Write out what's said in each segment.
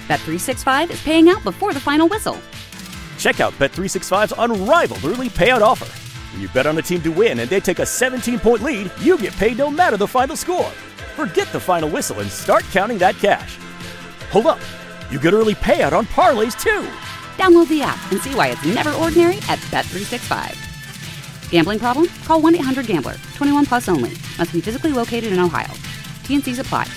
Bet365 is paying out before the final whistle. Check out Bet365's unrivaled early payout offer. When you bet on a team to win and they take a 17-point lead, you get paid no matter the final score. Forget the final whistle and start counting that cash. Hold up. You get early payout on parlays, too. Download the app and see why it's never ordinary at Bet365. Gambling problem? Call 1-800-GAMBLER. 21 plus only. Must be physically located in Ohio. T&Cs apply.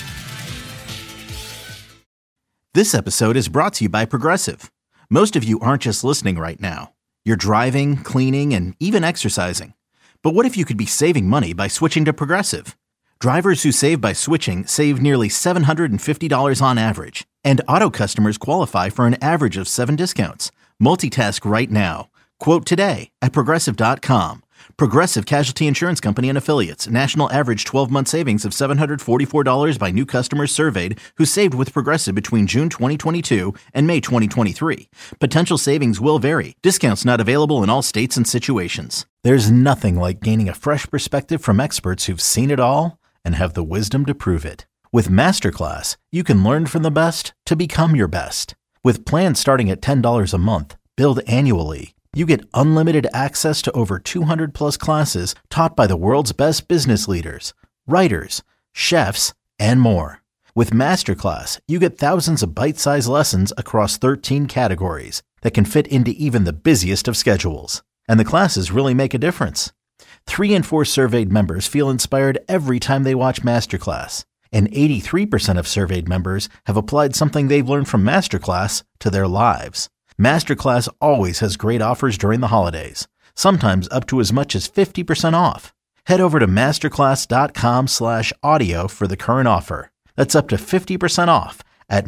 This episode is brought to you by Progressive. Most of you aren't just listening right now. You're driving, cleaning, and even exercising. But what if you could be saving money by switching to Progressive? Drivers who save by switching save nearly $750 on average. And auto customers qualify for an average of 7 discounts. Multitask right now. Quote today at Progressive.com. Progressive Casualty Insurance Company and Affiliates. National average 12-month savings of $744 by new customers surveyed who saved with Progressive between June 2022 and May 2023. Potential savings will vary. Discounts not available in all states and situations. There's nothing like gaining a fresh perspective from experts who've seen it all and have the wisdom to prove it. With Masterclass, you can learn from the best to become your best. With plans starting at $10 a month, billed annually, you get unlimited access to over 200 plus classes taught by the world's best business leaders, writers, chefs, and more. With Masterclass, you get thousands of bite-sized lessons across 13 categories that can fit into even the busiest of schedules. And the classes really make a difference. 3 in 4 surveyed members feel inspired every time they watch Masterclass. And 83% of surveyed members have applied something they've learned from Masterclass to their lives. Masterclass always has great offers during the holidays, sometimes up to as much as 50% off. Head over to masterclass.com/audio for the current offer. That's up to 50% off at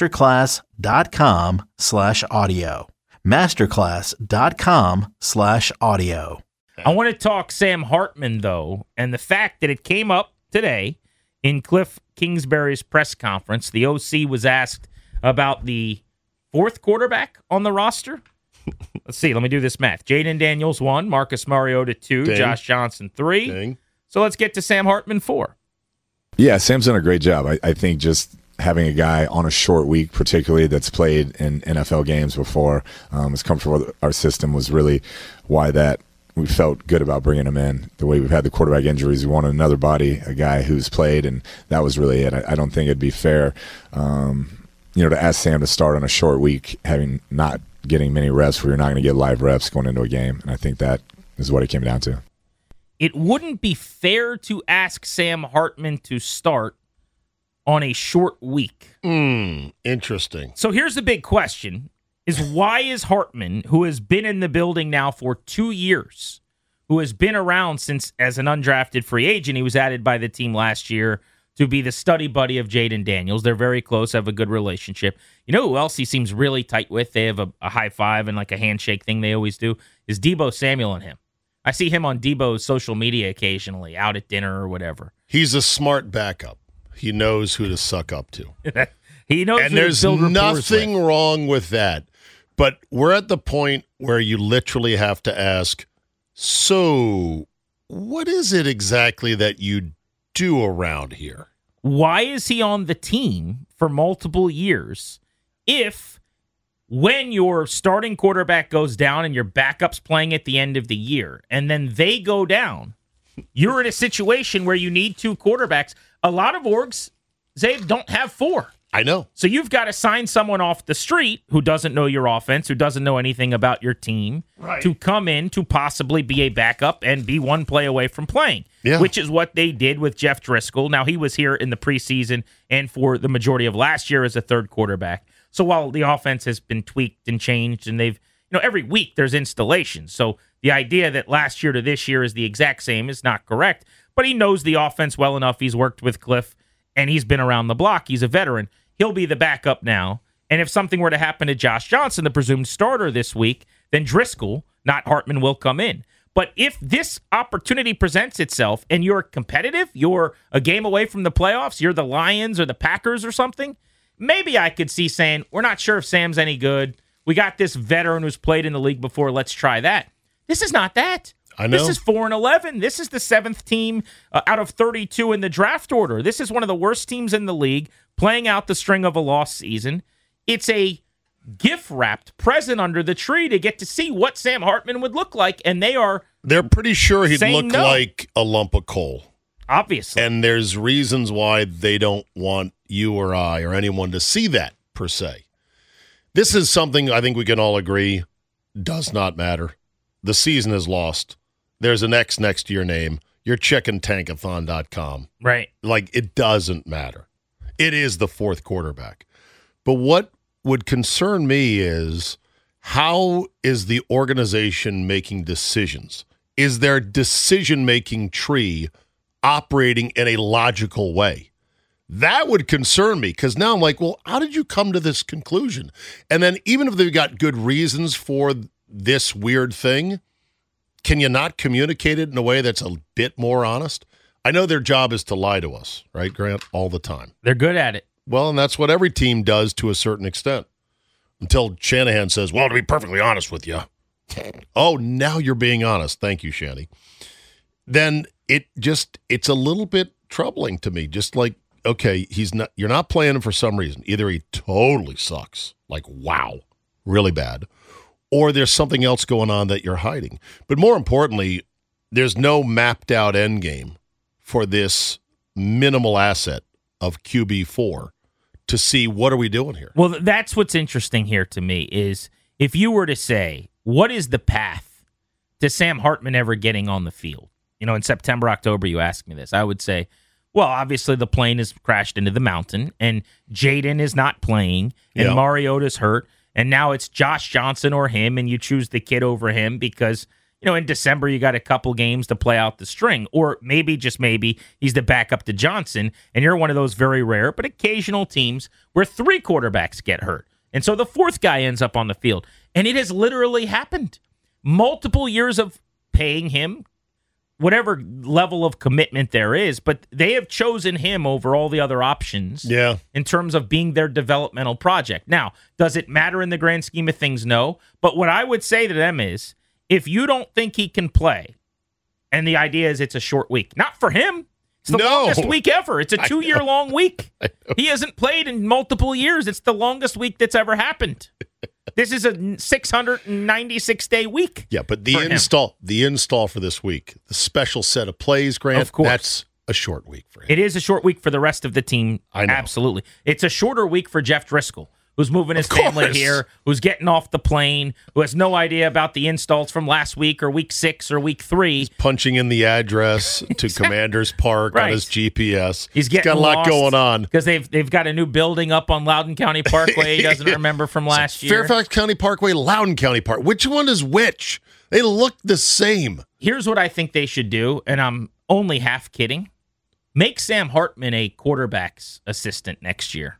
masterclass.com/audio. masterclass.com/audio. I want to talk Sam Hartman, though, and the fact that it came up today in Cliff Kingsbury's press conference. The OC was asked about the 4th quarterback on the roster. Let's see. Let me do this math. Jayden Daniels 1, Marcus Mariota 2, Ding. Josh Johnson 3. Ding. So let's get to Sam Hartman 4. Yeah, Sam's done a great job. I think just having a guy on a short week, particularly that's played in NFL games before, is comfortable with our system, was really why that we felt good about bringing him in. The way we've had the quarterback injuries, we wanted another body, a guy who's played, and that was really it. I don't think it'd be fair to ask Sam to start on a short week, having not getting many reps where you're not going to get live reps going into a game. And I think that is what it came down to. It wouldn't be fair to ask Sam Hartman to start on a short week. Interesting. So here's the big question, is why is Hartman, who has been in the building now for 2 years, who has been around since as an undrafted free agent, he was added by the team last year to be the study buddy of Jayden Daniels. They're very close, have a good relationship. You know who else he seems really tight with? They have a high five and like a handshake thing they always do, is Deebo Samuel and him. I see him on Deebo's social media occasionally, out at dinner or whatever. He's a smart backup. He knows who to suck up to. He knows, and there's nothing wrong with that. But we're at the point where you literally have to ask, so what is it exactly that you do around here? Why is he on the team for multiple years if when your starting quarterback goes down and your backup's playing at the end of the year and then they go down, you're in a situation where you need 2 quarterbacks. A lot of orgs, Zabe, don't have 4. I know. So you've got to sign someone off the street who doesn't know your offense, who doesn't know anything about your team, to come in to possibly be a backup and be one play away from playing, which is what they did with Jeff Driscoll. Now, he was here in the preseason and for the majority of last year as a 3rd quarterback. So while the offense has been tweaked and changed, and they've, every week there's installations. So the idea that last year to this year is the exact same is not correct. But he knows the offense well enough. He's worked with Cliff, and he's been around the block. He's a veteran. He'll be the backup now. And if something were to happen to Josh Johnson, the presumed starter this week, then Driscoll, not Hartman, will come in. But if this opportunity presents itself and you're competitive, you're a game away from the playoffs, you're the Lions or the Packers or something, maybe I could see saying, we're not sure if Sam's any good. We got this veteran who's played in the league before. Let's try that. This is not that. I know. This is 4-11. This is the 7th team out of 32 in the draft order. This is one of the worst teams in the league, playing out the string of a lost season. it's a gift-wrapped present under the tree to get to see what Sam Hartman would look like, and they're pretty sure he'd look no. like a lump of coal. Obviously. And there's reasons why they don't want you or I or anyone to see that, per se. This is something I think we can all agree does not matter. The season is lost. There's an X next to your name. You're checking tankathon.com. Right. Like, it doesn't matter. It is the fourth quarterback. But what would concern me is, how is the organization making decisions? Is their decision-making tree operating in a logical way? That would concern me, because now I'm like, well, how did you come to this conclusion? And then even if they've got good reasons for this weird thing, can you not communicate it in a way that's a bit more honest? I know their job is to lie to us, right, Grant, all the time. They're good at it. Well, and that's what every team does to a certain extent. Until Shanahan says, well, to be perfectly honest with you. Oh, now you're being honest. Thank you, Shanny. Then it's a little bit troubling to me. Just like, okay, you're not playing him for some reason. Either he totally sucks, like, wow, really bad, or there's something else going on that you're hiding. But more importantly, there's no mapped out end game for this minimal asset of QB4 to see what are we doing here. Well, that's what's interesting here to me is if you were to say, what is the path to Sam Hartman ever getting on the field? You know, in September, October, you asked me this. I would say, well, obviously the plane has crashed into the mountain, and Jaden is not playing, and Mariota's hurt, and now it's Josh Johnson or him, and you choose the kid over him because, you know, in December you got a couple games to play out the string, or maybe, just maybe, he's the backup to Johnson, and you're one of those very rare but occasional teams where 3 quarterbacks get hurt, and so the 4th guy ends up on the field, and it has literally happened. Multiple years of paying him whatever level of commitment there is, but they have chosen him over all the other options in terms of being their developmental project. Now, does it matter in the grand scheme of things? No. But what I would say to them is, if you don't think he can play, and the idea is it's a short week, not for him. It's the longest week ever. It's a 2-year-long week. He hasn't played in multiple years. It's the longest week that's ever happened. This is a 696-day week. Yeah, but the install for this week, the special set of plays, Grant, of course, that's a short week for him. It is a short week for the rest of the team. I know. Absolutely. It's a shorter week for Jeff Driscoll, who's moving his family here, who's getting off the plane, who has no idea about the installs from last week or week 6 or week 3. He's punching in the address to Commanders Park on his GPS. He's got a lot going on. Because they've got a new building up on Loudon County Parkway he doesn't remember from last year. Fairfax County Parkway, Loudon County Park. Which one is which? They look the same. Here's what I think they should do, and I'm only half kidding. Make Sam Hartman a quarterback's assistant next year.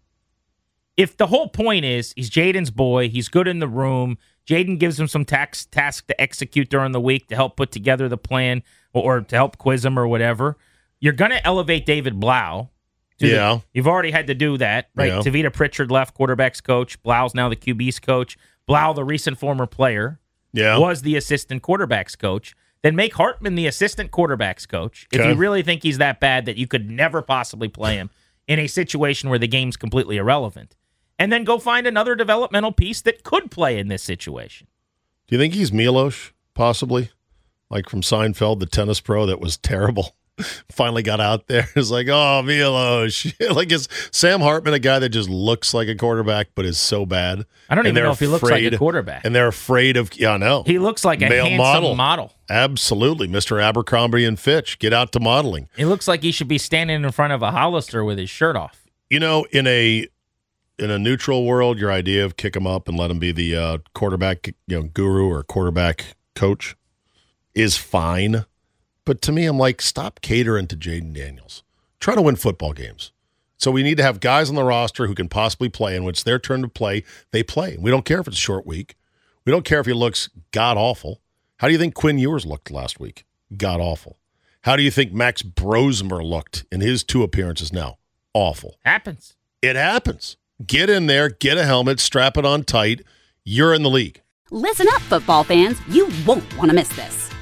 If the whole point is he's Jaden's boy, he's good in the room, Jaden gives him some task to execute during the week to help put together the plan or to help quiz him or whatever, you're going to elevate David Blau. You've already had to do that, right? Yeah. Tavita Pritchard left, quarterback's coach. Blau's now the QB's coach. Blau, the recent former player, was the assistant quarterback's coach. Then make Hartman the assistant quarterback's coach if you really think he's that bad that you could never possibly play him in a situation where the game's completely irrelevant. And then go find another developmental piece that could play in this situation. Do you think he's Milos, possibly? Like from Seinfeld, the tennis pro that was terrible. Finally got out there. It's like, oh, Milos. Like, is Sam Hartman a guy that just looks like a quarterback but is so bad? I don't even know if he looks like a quarterback. And they're afraid of, I know. He looks like a handsome model. Absolutely. Mr. Abercrombie and Fitch. Get out to modeling. He looks like he should be standing in front of a Hollister with his shirt off. You know, in a neutral world, your idea of kick him up and let him be the quarterback guru or quarterback coach is fine. But to me, I'm like, stop catering to Jaden Daniels. Try to win football games. So we need to have guys on the roster who can possibly play, and when it's their turn to play, they play. We don't care if it's a short week. We don't care if he looks god-awful. How do you think Quinn Ewers looked last week? God-awful. How do you think Max Brosmer looked in his 2 appearances now? Awful. Happens. It happens. Get in there, get a helmet, strap it on tight. You're in the league. Listen up, football fans. You won't want to miss this.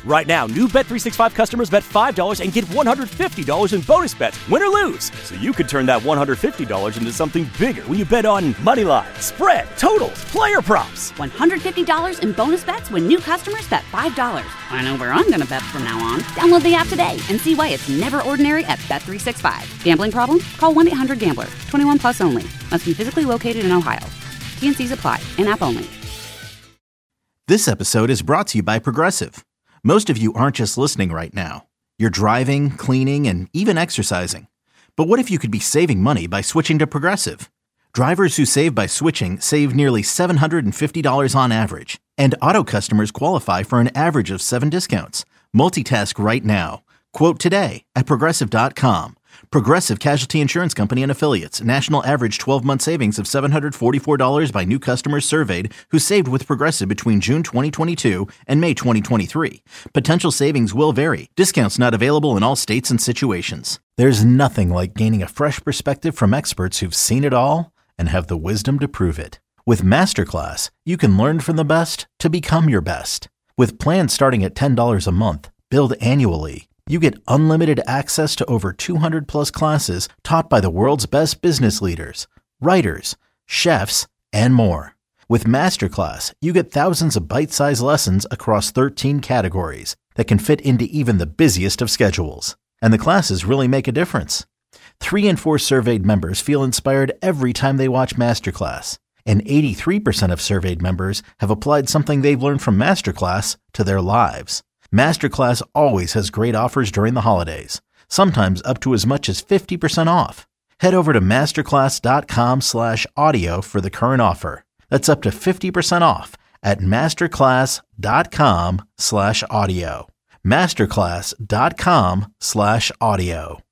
Right now, new Bet365 customers bet $5 and get $150 in bonus bets, win or lose. So you could turn that $150 into something bigger when you bet on money line, spread, totals, player props. $150 in bonus bets when new customers bet $5. I know where I'm going to bet from now on. Download the app today and see why it's never ordinary at Bet365. Gambling problem? Call 1-800-GAMBLER. 21 plus only. Must be physically located in Ohio. T&Cs apply. In-app only. This episode is brought to you by Progressive. Most of you aren't just listening right now. You're driving, cleaning, and even exercising. But what if you could be saving money by switching to Progressive? Drivers who save by switching save nearly $750 on average. And auto customers qualify for an average of 7 discounts. Multitask right now. Quote today at Progressive.com. Progressive Casualty Insurance Company and Affiliates. National average 12-month savings of $744 by new customers surveyed who saved with Progressive between June 2022 and May 2023. Potential savings will vary. Discounts not available in all states and situations. There's nothing like gaining a fresh perspective from experts who've seen it all and have the wisdom to prove it. With Masterclass, you can learn from the best to become your best. With plans starting at $10 a month, billed annually, you get unlimited access to over 200 plus classes taught by the world's best business leaders, writers, chefs, and more. With Masterclass, you get thousands of bite-sized lessons across 13 categories that can fit into even the busiest of schedules. And the classes really make a difference. 3 in 4 surveyed members feel inspired every time they watch Masterclass. And 83% of surveyed members have applied something they've learned from Masterclass to their lives. Masterclass always has great offers during the holidays, sometimes up to as much as 50% off. Head over to masterclass.com/audio for the current offer. That's up to 50% off at masterclass.com/audio. masterclass.com/audio.